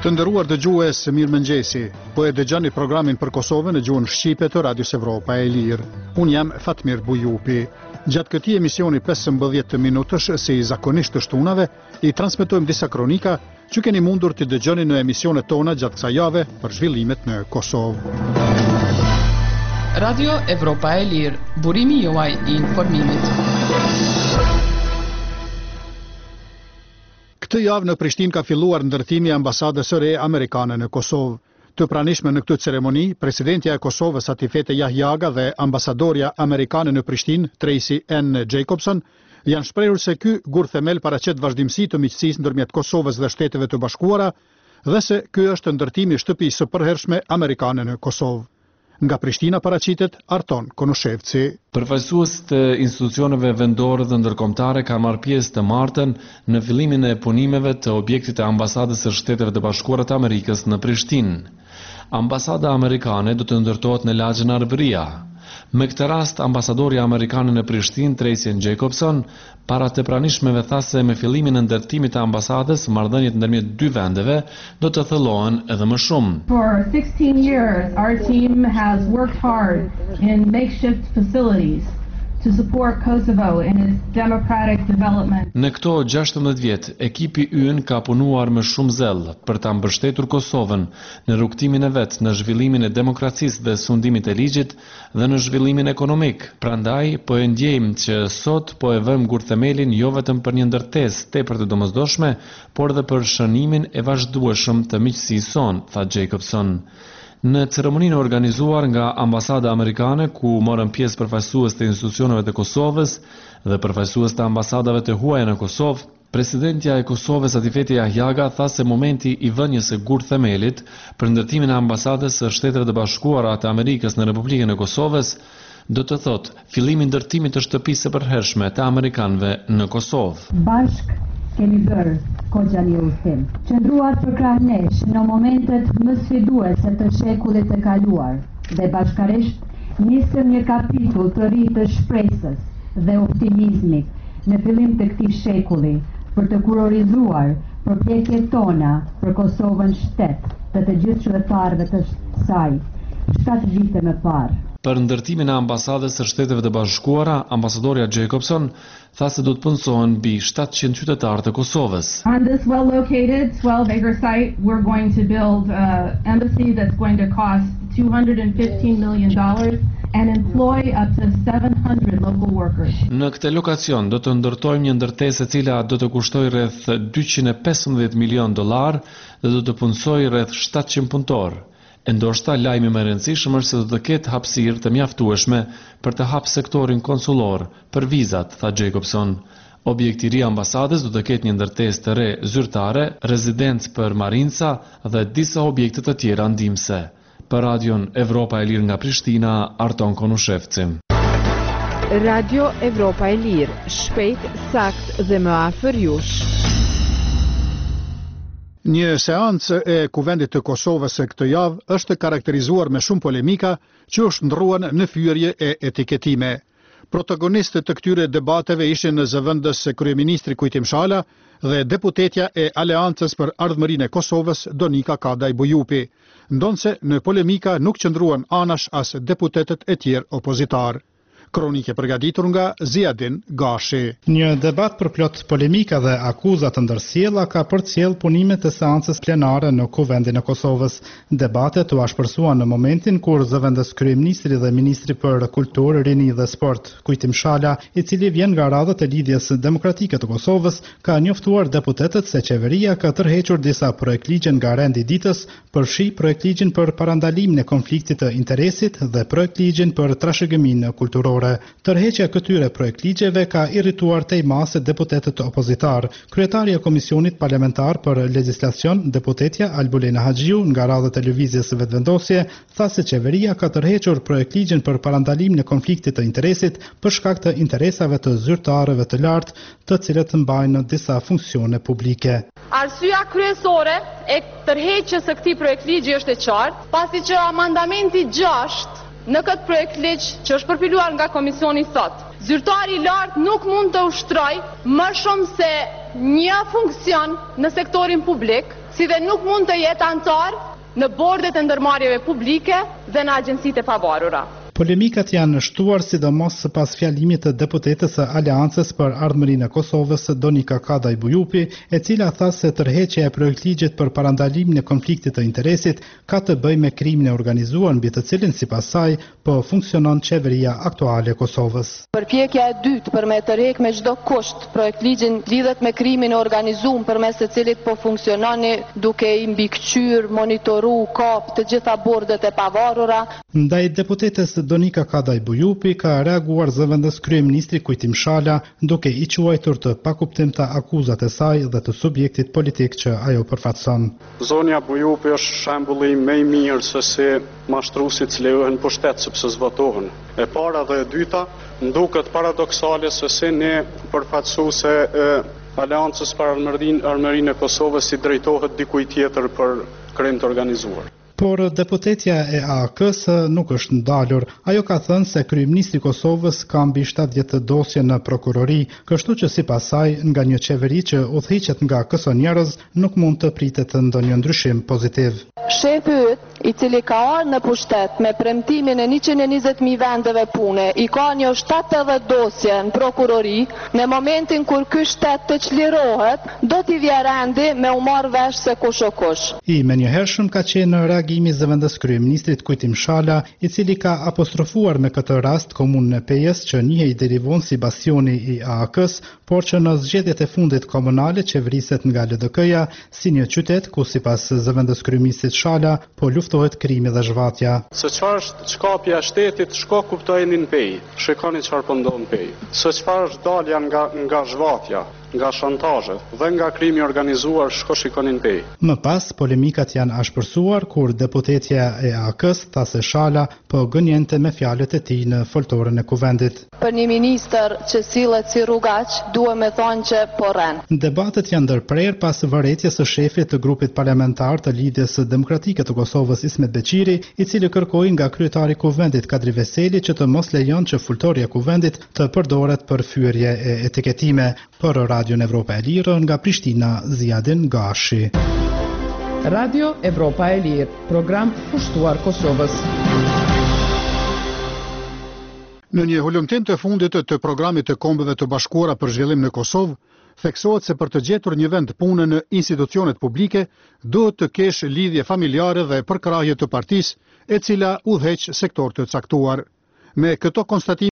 Të nderuar dëgjues, mirëmëngjesi. Po e dëgjoni programin për Kosovën në gjuhën shqipe të Radios Evropa e Lirë. Unë jam Fatmir Bujupi. Gjatë këtij emisioni 15 minutësh, si zakonisht të shtunave, i transmetojmë disa kronika që keni mundur të dëgjoni në emisionet tona gjatë kësaj jave për zhvillimet në Kosovë. Radio Evropa e Lirë, burimi juaj i informimit. Këtë javë në Prishtinë ka filluar ndërtimi i ambasadës së re amerikane në Kosovë. Të pranishme në këtë ceremoni, presidentja e Kosovës Atifete Jahjaga dhe ambasadorja amerikane në Prishtinë, Tracy N. Jacobson, janë shprehur se ky gurthemel paraqet vazhdimsi të miqësisë ndërmjet Kosovës dhe Shteteve të Bashkuara dhe se ky është ndërtimi i shtëpisë së përhershme amerikane në Kosovë. Nga Prishtina paraqitet Arton Konushevci. Përfaqësues të institucioneve vendore dhe ndërkombëtare kanë marrë pjesë të martën në fillimin e punimeve të objektit të ambasadës së Shteteve të Bashkuara të Amerikës në Prishtinë. Ambasada amerikane do të ndërtohet në lagjën Arvëria. Me këtë rast, ambasadorja amerikane në Prishtinë, Tracy N. Jacobson, para të pranishmeve tha se me fillimin e ndërtimit të ambasadës, marrëdhëniet ndërmjet dy vendeve do të thellohen edhe më shumë. For 16 years, our team has worked hard in makeshift facilities to support Kosovo in its democratic development. Në këto 16 vjet, ekipi ynë ka punuar me shumë zell për ta mbështetur Kosovën në rrugtimin e vet në zhvillimin e demokracisë dhe sundimit e ligjit dhe në zhvillimin ekonomik. Prandaj po e ndjejmë që sot po e vëmë gurthemelin jo vetëm për një ndërtesë tepër të domosdoshme, por edhe për shënimin e vazhdueshëm të miqësisë son, tha Jacobson. Në ceremoninë organizuar nga ambasada amerikane, ku morën pjesë përfaqësues të institucioneve të Kosovës dhe përfaqësues të ambasadave të huaja në Kosovë, presidentja e Kosovës Atifete Jahjaga tha se momenti i vënies së gurthemelit për ndërtimin e ambasadës së Shteteve të Bashkuara të Amerikës në Republikën e Kosovës do të thotë fillimi i ndërtimit të shtëpisë së përhershme të amerikanëve në Kosovë. Bashk kemi bërë kogja një udhtim, qëndruar për krah nesh në momentet më sfiduese të shekullit të kaluar dhe bashkarisht nisëm një kapitull të ri të shpresës dhe optimizmit në fillim të këtij shekulli për të kurorizuar përpjekjet tona për Kosovën shtet dhe të gjithë qytetarëve të saj 7 vite më parë. Për ndërtimin e ambasadës së Shteteve të Bashkuara, ambasadorja Jacobson tha se do të punësohen mbi 700 qytetarë të Kosovës. On this well-located 12-acre site, we're going to build an embassy that's going to cost $215 million and employ up to 700 local workers. Në këtë lokacion do të ndërtojmë një ndërtesë e cila do të kushtoj rreth $215 milion dhe do të punësoj rreth 700 punëtorë. Ndoshta lajmi më i rëndësishëm është se do të ketë hapësirë të mjaftueshme për të hapë sektorin konsullor për vizat, tha Jacobson. Objekti i ri ambasadës do të ketë një ndërtesë të re zyrtare, rezidencë për marinca dhe disa objekte të tjera ndihmëse. Për Radion Evropa e Lirë nga Prishtina, Arton Konushevci. Radio Evropa e Lirë, shpejt, sakt dhe më afër jush. Një seancë e Kuvendit të Kosovës e këtë javë është karakterizuar me shumë polemika që u shndruan në fyerje e etiketime. Protagonistët të këtyre debateve ishin në zëvendës kryeministri Kujtim Shala dhe deputetja e Aleancës për Ardhmërinë e Kosovës Donika Kadaj Bujupi, ndonse në polemika nuk qëndruan anash as deputetët e tjerë opozitar. Kronike përgatitur nga Ziadin Gashi. Një debat për plot polemika dhe akuza të ndërsjella ka përcjell punimet e seancës plenare në Kuvendin e Kosovës. Debatet u ashpërsuan në momentin kur zëvendës kryeministri dhe ministri për kulturë, rini dhe sport, Kujtim Shala, i cili vjen nga radhët e lidhjes demokratike të Kosovës, ka njoftuar deputetët se qeveria ka tërhequr disa projektligje nga rendi i ditës, përfshi projektligjin për parandalimin e konfliktit të interesit dhe projektligjin për trashëgiminë kulturore. Tërheqja këtyre projektligjeve ka irrituar tej masë deputetët opozitar. Kryetari e Komisionit Parlamentar për Legjislacion, deputetja Albulena Haxhiu, nga radhët e lëvizjes vetëvendosje, tha se qeveria ka tërhequr projektligjin për parandalimin e konfliktit të interesit për shkak të interesave të zyrtarëve të lartë, të cilët mbajnë disa funksione publike. Arsyeja kryesore e tërheqjes së këtij projektligji është e qartë, pasi që amandamenti 6 në këtë projektligj që është përpiluar nga komisioni thot, zyrtari i lartë nuk mund të ushtrojë më shumë se një funksion në sektorin publik, si dhe nuk mund të jetë anëtar në bordet e ndërmarrjeve publike dhe në agjencitë e pavarura. Polemikat janë shtuar sidomos pas fjalimit të deputetës së Aleancës për Ardhmërinë e Kosovës, Donika Kadaj Bujupi, e cila tha se tërheqja e projektligjit për parandalimin e konfliktit të interesit ka të bëjë me krimin e organizuar mbi të cilin sipas saj po funksionon qeveria aktuale e Kosovës. Përpjekja e dytë për me tërheq me çdo kusht projektligjin lidhet me krimin e organizuar përmes të cilit po funksiononi duke i mbikëqyr, monitoru, kap të gjitha bordet e pavarura. Ndaj deputetës Donika Kadaj Bujupi ka reaguar zëvendës kryeministri Kujtim Shala duke i quajtur të pakuptimta akuzat e saj dhe të subjektit politik që ajo përfaqëson. Zonja Bujupi është shembulli më i mirë se si mashtruesit lejohen pushtet sepse zvotohen. E para dhe e dyta, nduket paradoksale se si ne përfaqësuese e Aleancës për Armërinë e Kosovës i drejtohet dikujt tjetër për krim të organizuar. Por deputetja e AK-s nuk është ndalur. Ajo ka thënë se kryeministri i Kosovës ka mbi 70 dosje në prokurori, kështu që sipas saj nga një qeveri që udhëhiqet nga këso njerëz nuk mund të pritet ndonjë ndryshim pozitiv. Shefi yt, i cili ka ardhur në pushtet me premtimin e 120.000 vendeve pune, i ka një 70 dosje në prokurori, në momentin kur ky shtet të çlirohet, do t'i vjen rendi me u marr vesh se kush o kush. I menjëhershëm ka qenë reagimi zëvendës kryeministrit Kujtim Shala, i cili ka apostrofuar me këtë rast komunën e Pejës që njihej deri vonë si bastioni i AK-s, por që në zgjedhjet e fundit komunale qeveriset nga LDK-ja si një qytet ku sipas zëvendës kryeministrit Shala po luftohet krimi dhe zhvatja. Se çfarë është shkapja e shtetit, shko kuptojeni në Pejë. Shikoni çfarë po ndodh në Pejë. Se çfarë është dalja nga zhvatja, nga shantazhet dhe nga krimi organizuar, shko shikoni në Pejë. Më pas, polemikat janë ashpërsuar kur deputetja e AK-s tha se Shala po gënjente me fjalët e tij në foltorën e kuvendit. Për një ministër që sillet si rrugaç, duhet me thonë që po rren. Debatet janë ndërprer pas vërejtjes së shefit të grupit parlamentar të Lidhjes Demokratike të Kosovës Ismet Beqiri, i cili kërkoi nga kryetari i kuvendit Kadri Veseli që të mos lejon që fultorja e kuvendit të përdoret për fyerje e etiketime. Për Radion Evropa e Lirë nga Prishtina, Ziadin Gashi. Radio Evropa e Lirë, program pushtuar Kosovës. Në një hulumtim të fundit të programit të Kombeve të Bashkuara për zhvillim në Kosovë, theksohet se për të gjetur një vend pune në institucionet publike, duhet të kesh lidhje familjare dhe përkrahje të partisë, e cila udhëheq sektor të caktuar. Me këto konstatime